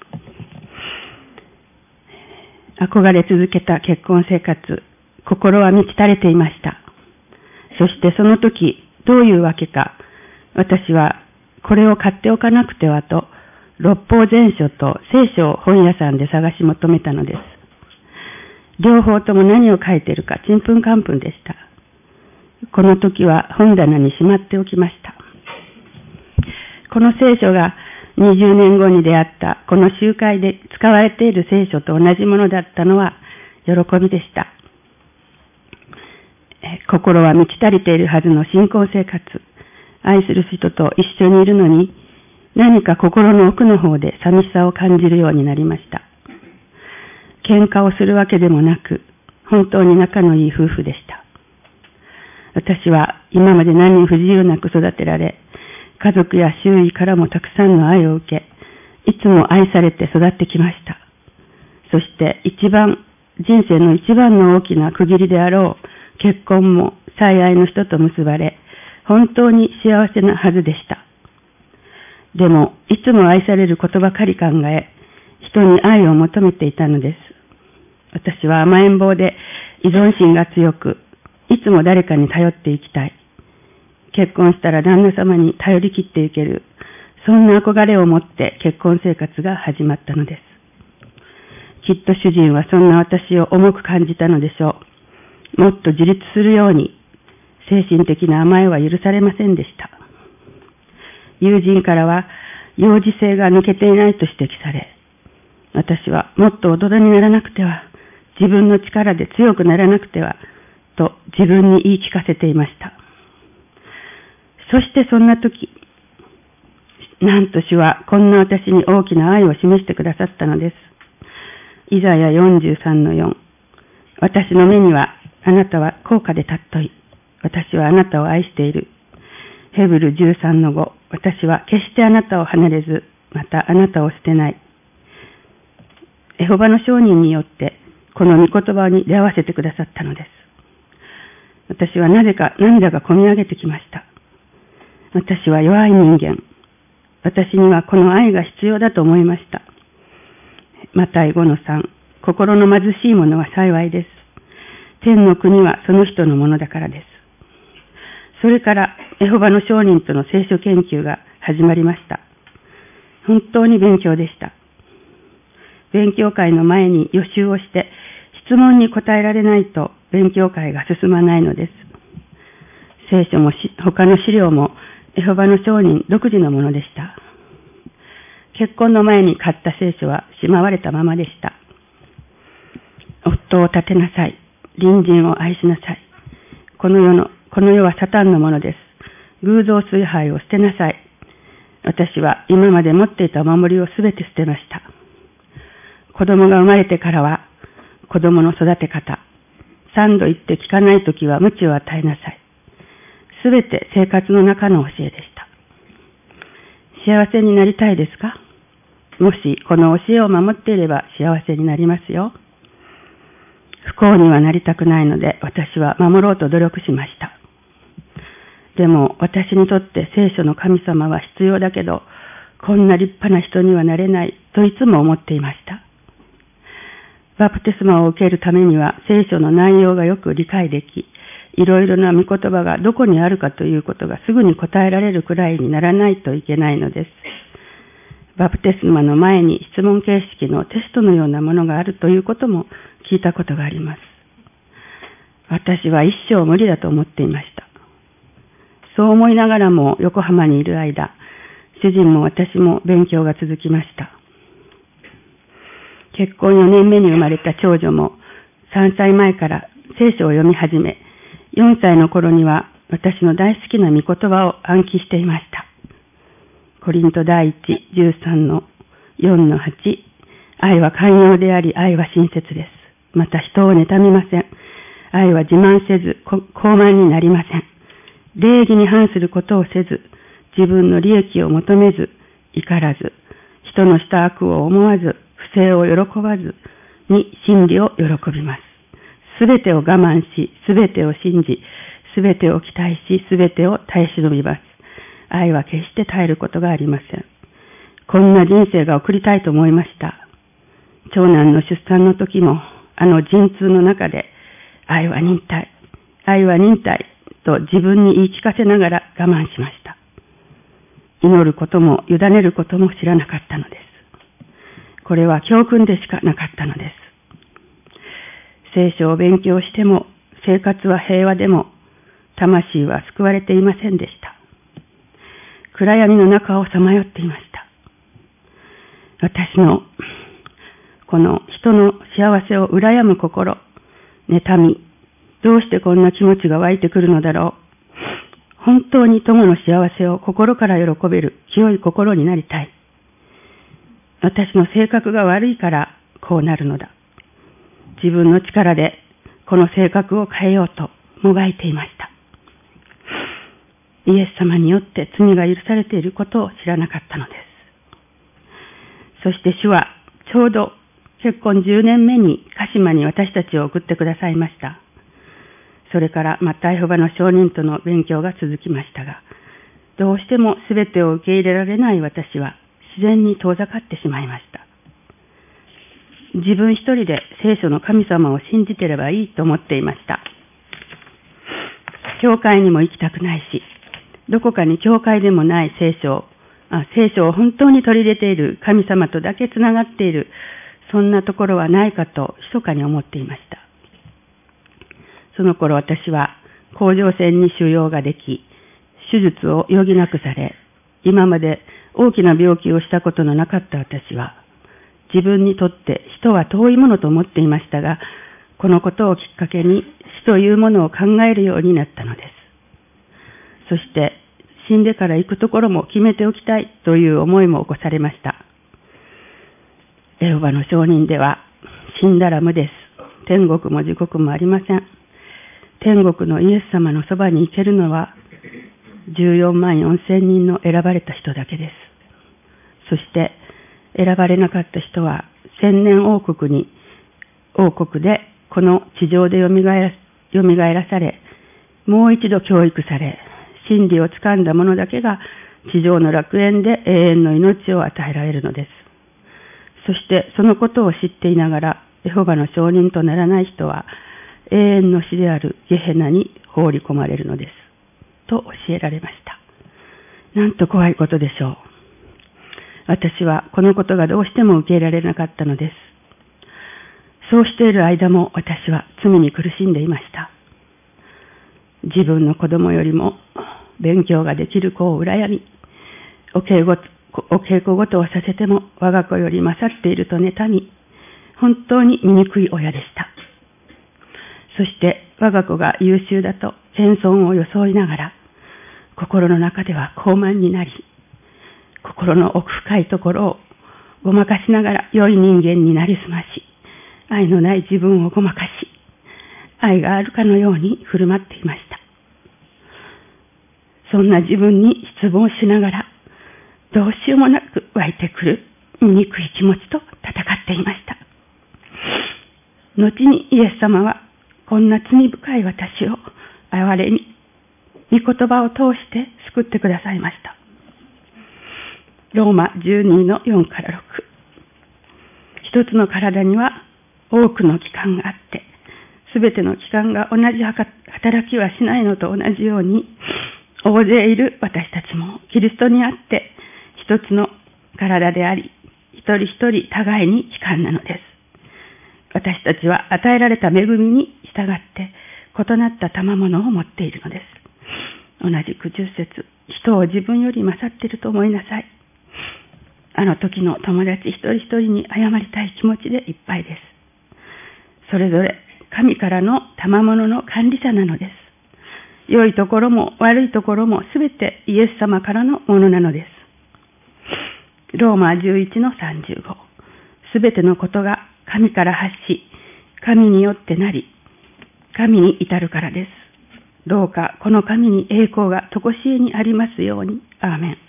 憧れ続けた結婚生活、心は満ち足れていました。そしてその時、どういうわけか、私はこれを買っておかなくてはと、六法全書と聖書を本屋さんで探し求めたのです。両方とも何を書いているか、ちんぷんかんぷんでした。この時は本棚にしまっておきました。この聖書が20年後に出会ったこの集会で使われている聖書と同じものだったのは喜びでした。心は満ち足りているはずの信仰生活、愛する人と一緒にいるのに、何か心の奥の方で寂しさを感じるようになりました。喧嘩をするわけでもなく、本当に仲のいい夫婦でした。私は今まで何不自由なく育てられ、家族や周囲からもたくさんの愛を受け、いつも愛されて育ってきました。そして人生の一番の大きな区切りであろう結婚も最愛の人と結ばれ、本当に幸せなはずでした。でも、いつも愛されることばかり考え、人に愛を求めていたのです。私は甘えん坊で依存心が強く、いつも誰かに頼っていきたい。結婚したら旦那様に頼り切っていける。そんな憧れを持って結婚生活が始まったのです。きっと主人はそんな私を重く感じたのでしょう。もっと自立するように、精神的な甘えは許されませんでした。友人からは、幼児性が抜けていないと指摘され、私はもっと大人にならなくては、自分の力で強くならなくては、と自分に言い聞かせていました。そしてそんな時、なんと主はこんな私に大きな愛を示してくださったのです。イザヤ 43-4、私の目にはあなたは高価で尊い。私はあなたを愛している。ヘブル 13-5、私は決してあなたを離れず、またあなたを捨てない。エホバの証人によってこの御言葉に出会わせてくださったのです。私はなぜか涙がこみ上げてきました。私は弱い人間。私にはこの愛が必要だと思いました。マタイ 5-3、心の貧しい者は幸いです。天の国はその人のものだからです。それからエホバの証人との聖書研究が始まりました。本当に勉強でした。勉強会の前に予習をして質問に答えられないと勉強会が進まないのです。聖書も他の資料もエホバの証人独自のものでした。結婚の前に買った聖書はしまわれたままでした。夫を立てなさい。隣人を愛しなさい。この世はサタンのものです。偶像崇拝を捨てなさい。私は今まで持っていた守りをすべて捨てました。子供が生まれてからは、子供の育て方、三度言って聞かないときは鞭を与えなさい。すべて生活の中の教えでした。幸せになりたいですか？もしこの教えを守っていれば幸せになりますよ。不幸にはなりたくないので私は守ろうと努力しました。でも私にとって聖書の神様は必要だけど、こんな立派な人にはなれないといつも思っていました。バプテスマを受けるためには聖書の内容がよく理解でき、いろいろな御言葉がどこにあるかということがすぐに答えられるくらいにならないといけないのです。バプテスマの前に質問形式のテストのようなものがあるということも聞いたことがあります。私は一生無理だと思っていました。そう思いながらも横浜にいる間、主人も私も勉強が続きました。結婚4年目に生まれた長女も3歳前から聖書を読み始め、4歳の頃には私の大好きな御言葉を暗記していました。コリント第1、13の4の8、愛は寛容であり、愛は親切です。また人を妬みません。愛は自慢せず、高慢になりません。礼儀に反することをせず、自分の利益を求めず、怒らず、人のした悪を思わず、不正を喜ばずに真理を喜びます。すべてを我慢し、すべてを信じ、すべてを期待し、すべてを耐え忍びます。愛は決して絶えることがありません。こんな人生が送りたいと思いました。長男の出産の時も、陣痛の中で、愛は忍耐、愛は忍耐と自分に言い聞かせながら我慢しました。祈ることも委ねることも知らなかったのです。これは教訓でしかなかったのです。聖書を勉強しても、生活は平和でも、魂は救われていませんでした。暗闇の中をさまよっていました。私のこの人の幸せを羨む心、妬み、どうしてこんな気持ちが湧いてくるのだろう。本当に友の幸せを心から喜べる清い心になりたい。私の性格が悪いからこうなるのだ。自分の力でこの性格を変えようともがいていました。イエス様によって罪が許されていることを知らなかったのです。そして主はちょうど結婚10年目に鹿島に私たちを送ってくださいました。それからまたエホバの証人との勉強が続きましたが、どうしても全てを受け入れられない私は自然に遠ざかってしまいました。自分一人で聖書の神様を信じてればいいと思っていました。教会にも行きたくないし、どこかに教会でもない聖書を本当に取り入れている神様とだけつながっている、そんなところはないかと密かに思っていました。その頃私は甲状腺に腫瘍ができ、手術を余儀なくされ、今まで大きな病気をしたことのなかった私は、自分にとって死とは遠いものと思っていましたが、このことをきっかけに死というものを考えるようになったのです。そして死んでから行くところも決めておきたいという思いも起こされました。エホバの証人では死んだら無です。天国も地獄もありません。天国のイエス様のそばに行けるのは14万4千人の選ばれた人だけです。そして選ばれなかった人は千年王国でこの地上でよみがえらされ、もう一度教育され、真理をつかんだ者だけが地上の楽園で永遠の命を与えられるのです。そしてそのことを知っていながらエホバの証人とならない人は永遠の死であるゲヘナに放り込まれるのですと教えられました。なんと怖いことでしょう。私はこのことがどうしても受け入れられなかったのです。そうしている間も私は罪に苦しんでいました。自分の子供よりも勉強ができる子を羨み、お稽古ごとをさせても我が子より勝っていると妬み、本当に醜い親でした。そして我が子が優秀だと謙遜を装いながら、心の中では高慢になり、心の奥深いところをごまかしながら良い人間になりすまし、愛のない自分をごまかし、愛があるかのように振る舞っていました。そんな自分に失望しながら、どうしようもなく湧いてくる醜い気持ちと戦っていました。後にイエス様は、こんな罪深い私を憐れみ、御言葉を通して救ってくださいました。ローマ12の4から6。一つの体には多くの器官があって、すべての器官が同じ働きはしないのと同じように、大勢いる私たちもキリストにあって一つの体であり、一人一人互いに器官なのです。私たちは与えられた恵みに従って異なった賜物を持っているのです。同じく10節、人を自分より勝っていると思いなさい。あの時の友達一人一人に謝りたい気持ちでいっぱいです。それぞれ神からの賜物の管理者なのです。良いところも悪いところもすべてイエス様からのものなのです。ローマ11の35。すべてのことが神から発し、神によってなり、神に至るからです。どうかこの神に栄光が常しえにありますように。アーメン。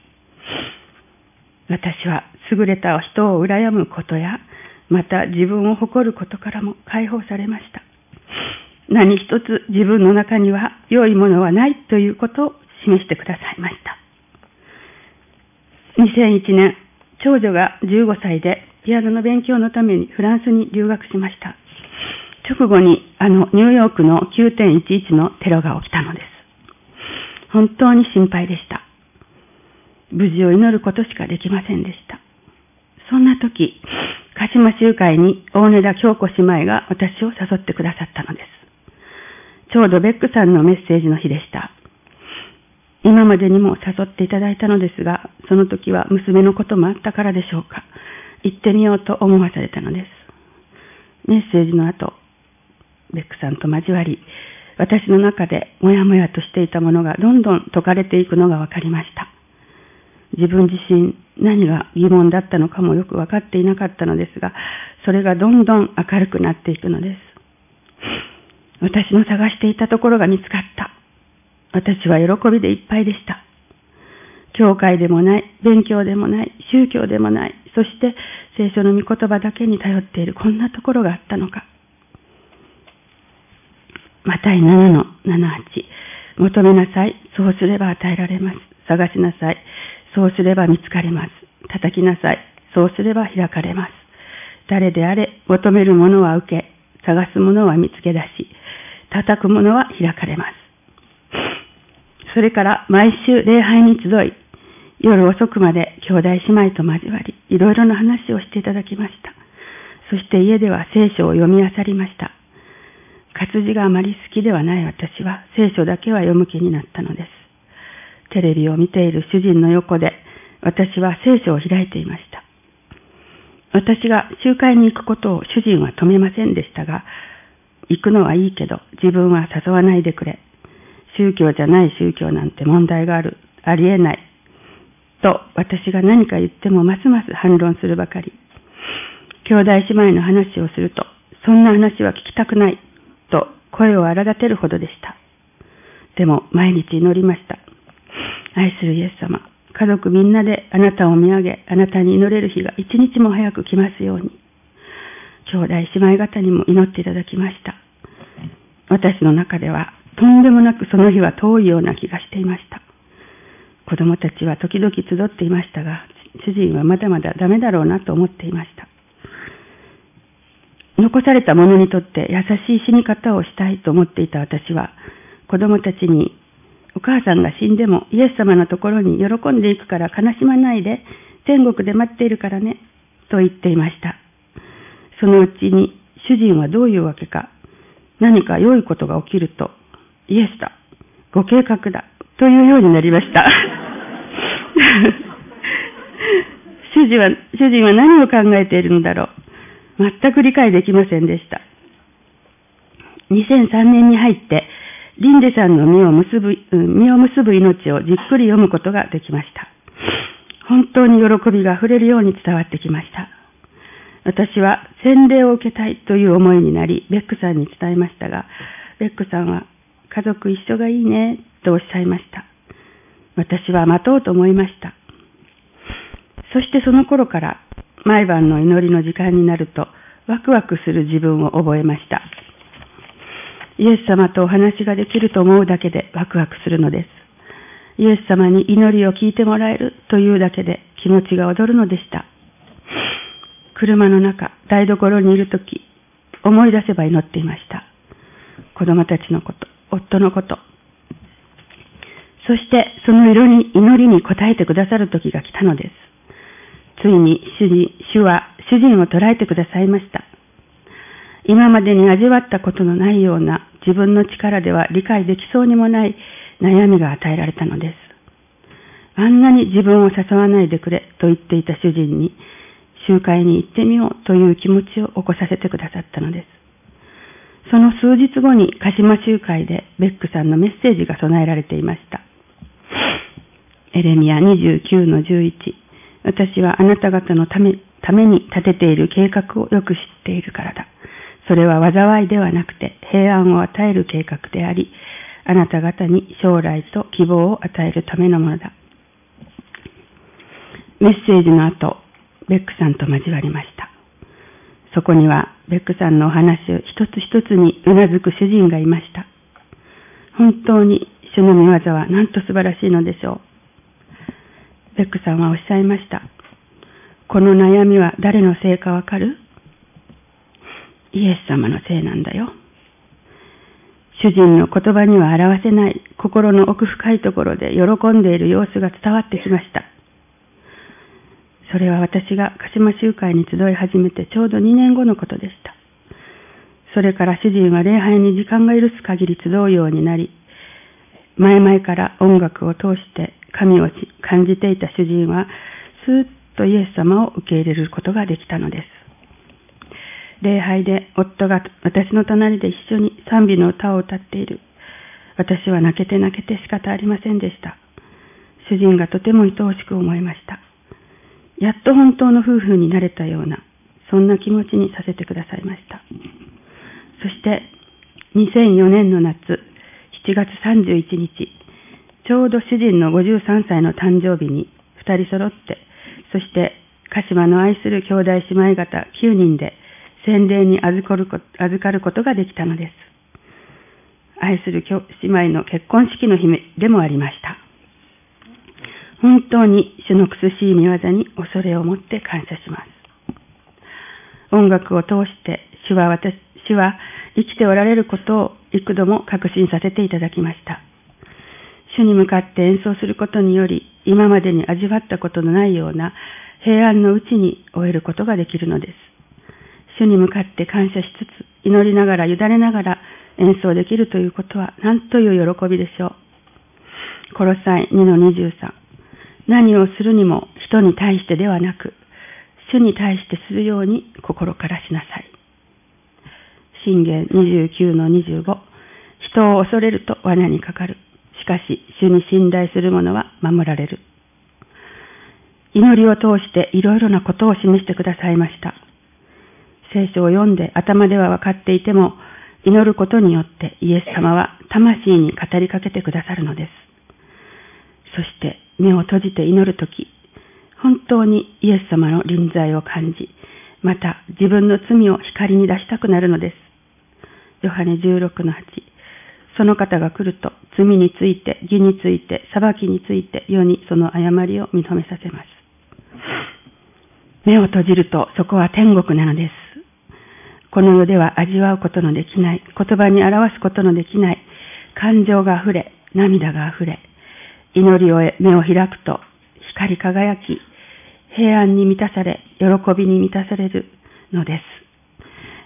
私は優れた人を羨むことや、また自分を誇ることからも解放されました。何一つ自分の中には良いものはないということを示してくださいました。2001年、長女が15歳でピアノの勉強のためにフランスに留学しました。直後にニューヨークの 9.11 のテロが起きたのです。本当に心配でした。無事を祈ることしかできませんでした。そんな時、鹿島集会に大根田京子姉妹が私を誘ってくださったのです。ちょうどベックさんのメッセージの日でした。今までにも誘っていただいたのですが、その時は娘のこともあったからでしょうか。行ってみようと思わされたのです。メッセージの後、ベックさんと交わり、私の中でもやもやとしていたものがどんどん解かれていくのが分かりました。自分自身何が疑問だったのかもよく分かっていなかったのですが、それがどんどん明るくなっていくのです。私の探していたところが見つかった。私は喜びでいっぱいでした。教会でもない、勉強でもない、宗教でもない、そして聖書の御言葉だけに頼っているこんなところがあったのか。マタイ 7 の7-8。求めなさい、そうすれば与えられます。探しなさい、そうすれば見つかります。叩きなさい、そうすれば開かれます。誰であれ、求めるものは受け、探すものは見つけ出し、叩くものは開かれます。それから毎週礼拝に集い、夜遅くまで兄弟姉妹と交わり、いろいろな話をしていただきました。そして家では聖書を読み漁りました。活字があまり好きではない私は聖書だけは読む気になったのです。テレビを見ている主人の横で私は聖書を開いていました。私が集会に行くことを主人は止めませんでしたが、行くのはいいけど自分は誘わないでくれ。宗教じゃない宗教なんて問題がある、ありえない。と私が何か言ってもますます反論するばかり。兄弟姉妹の話をすると、そんな話は聞きたくないと声を荒立てるほどでした。でも毎日祈りました。愛するイエス様、家族みんなであなたを見上げ、あなたに祈れる日が一日も早く来ますように。兄弟姉妹方にも祈っていただきました。私の中ではとんでもなくその日は遠いような気がしていました。子供たちは時々集っていましたが、主人はまだまだダメだろうなと思っていました。残された者にとって優しい死に方をしたいと思っていた私は、子供たちに、お母さんが死んでもイエス様のところに喜んでいくから悲しまないで、天国で待っているからね、と言っていました。そのうちに主人はどういうわけか、何か良いことが起きると、イエスだ、ご計画だ、 というようになりました。主人は何を考えているのだろう。全く理解できませんでした。2003年に入って、リンデさんの実を結ぶ命をじっくり読むことができました。本当に喜びがあふれるように伝わってきました。私は洗礼を受けたいという思いになり、ベックさんに伝えましたが、ベックさんは家族一緒がいいねとおっしゃいました。私は待とうと思いました。そしてその頃から毎晩の祈りの時間になるとワクワクする自分を覚えました。イエス様とお話ができると思うだけでワクワクするのです。イエス様に祈りを聞いてもらえるというだけで気持ちが躍るのでした。車の中、台所にいるとき、思い出せば祈っていました。子供たちのこと、夫のこと。そしてその祈りに応えてくださる時が来たのです。ついに主は主人を捉えてくださいました。今までに味わったことのないような自分の力では理解できそうにもない悩みが与えられたのです。あんなに自分を誘わないでくれと言っていた主人に集会に行ってみようという気持ちを起こさせてくださったのです。その数日後に鹿島集会でベックさんのメッセージが備えられていました。エレミヤ 29-11、私はあなた方のために立てている計画をよく知っているからだ。それは災いではなくて平安を与える計画であり、あなた方に将来と希望を与えるためのものだ。メッセージの後、ベックさんと交わりました。そこにはベックさんのお話を一つ一つにうなずく主人がいました。本当に主の御業はなんと素晴らしいのでしょう。ベックさんはおっしゃいました。この悩みは誰のせいかわかる？イエス様のせいなんだよ。主人の言葉には表せない心の奥深いところで喜んでいる様子が伝わってきました。それは私が鹿島集会に集い始めてちょうど2年後のことでした。それから主人は礼拝に時間が許す限り集うようになり、前々から音楽を通して神を感じていた主人はスーッとイエス様を受け入れることができたのです。礼拝で夫が私の隣で一緒に賛美の歌を歌っている。私は泣けて仕方ありませんでした。主人がとても愛おしく思いました。やっと本当の夫婦になれたような、そんな気持ちにさせてくださいました。そして2004年の夏7月31日、ちょうど主人の53歳の誕生日に2人揃って、そして鹿島の愛する兄弟姉妹方9人で洗礼に預かることができたのです。愛する姉妹の結婚式の日でもありました。本当に主の苦しい御業に恐れを持って感謝します。音楽を通して主は生きておられることを幾度も確信させていただきました。主に向かって演奏することにより、今までに味わったことのないような平安のうちに終えることができるのです。主に向かって感謝しつつ、祈りながら委ねながら演奏できるということは何という喜びでしょう。コロサイ 2-23、何をするにも人に対してではなく、主に対してするように心からしなさい。箴言 29-25、人を恐れると罠にかかる。しかし、主に信頼する者は守られる。祈りを通していろいろなことを示してくださいました。聖書を読んで頭では分かっていても、祈ることによってイエス様は魂に語りかけてくださるのです。そして目を閉じて祈るとき、本当にイエス様の臨在を感じ、また自分の罪を光に出したくなるのです。ヨハネ 16-8、その方が来ると罪について、義について、裁きについて世にその誤りを認めさせます。目を閉じるとそこは天国なのです。この世では味わうことのできない、言葉に表すことのできない感情があふれ、涙があふれ、祈りを目を開くと光り輝き、平安に満たされ、喜びに満たされるのです。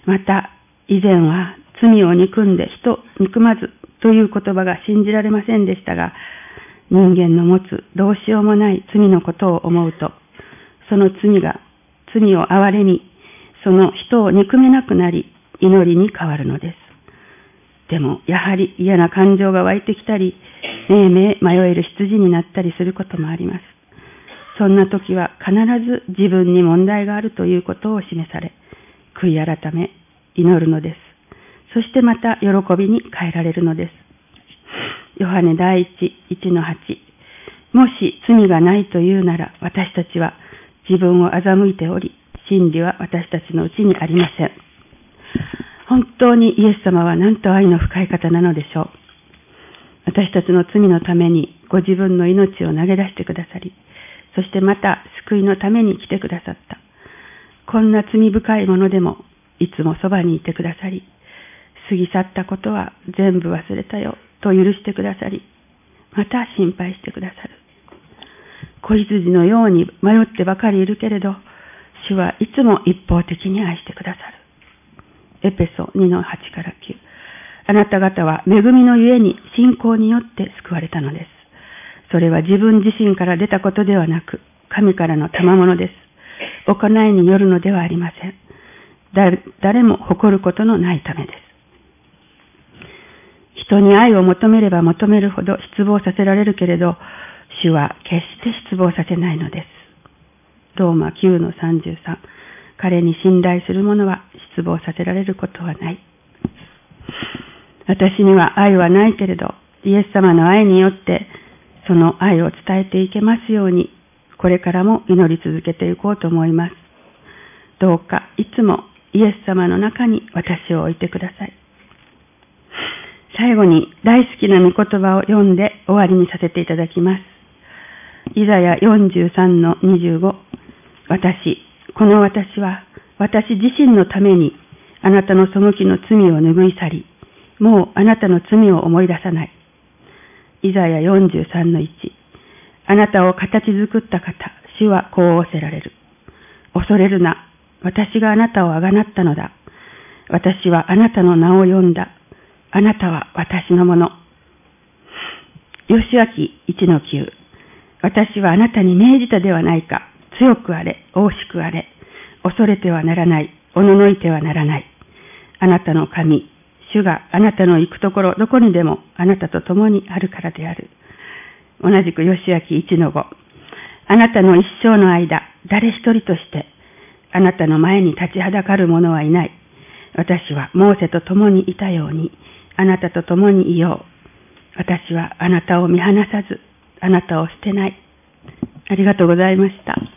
また、以前は罪を憎んで人憎まずという言葉が信じられませんでしたが、 人間の持つどうしようもない罪のことを思うと、その罪を憐れみ、その人を憎めなくなり、祈りに変わるのです。でも、やはり嫌な感情が湧いてきたり、めいめい迷える羊になったりすることもあります。そんな時は必ず自分に問題があるということを示され、悔い改め、祈るのです。そしてまた喜びに変えられるのです。ヨハネ第 1:8 もし罪がないというなら、私たちは自分を欺いており、真理は私たちのうちにありません。本当にイエス様はなんと愛の深い方なのでしょう。私たちの罪のためにご自分の命を投げ出してくださり、そしてまた救いのために来てくださった。こんな罪深いものでもいつもそばにいてくださり、過ぎ去ったことは全部忘れたよと許してくださり、また心配してくださる。子羊のように迷ってばかりいるけれど、主はいつも一方的に愛してくださる。エペソ 2-8-9。あなた方は恵みのゆえに信仰によって救われたのです。それは自分自身から出たことではなく、神からの賜物です。行いによるのではありません。誰も誇ることのないためです。人に愛を求めれば求めるほど失望させられるけれど、主は決して失望させないのです。ローマ 9:33。彼に信頼する者は失望させられることはない。私には愛はないけれど、イエス様の愛によってその愛を伝えていけますように、これからも祈り続けていこうと思います。どうかいつもイエス様の中に私を置いてください。最後に大好きな御言葉を読んで終わりにさせていただきます。イザヤ 43:25。この私は私自身のためにあなたの背きの罪を拭い去り、もうあなたの罪を思い出さない。イザヤ 43:1。あなたを形作った方、主はこう仰せられる。恐れるな、私があなたをあがなったのだ。私はあなたの名を呼んだ。あなたは私のもの。ヨシュア記 1:9。私はあなたに命じたではないか。強くあれ、大しくあれ。恐れてはならない。おののいてはならない。あなたの神、主があなたの行くところどこにでもあなたと共にあるからである。同じくヨシュア記 1:5。あなたの一生の間、誰一人としてあなたの前に立ちはだかる者はいない。私はモーセと共にいたように、あなたと共にいよう。私はあなたを見放さず、あなたを捨てない。ありがとうございました。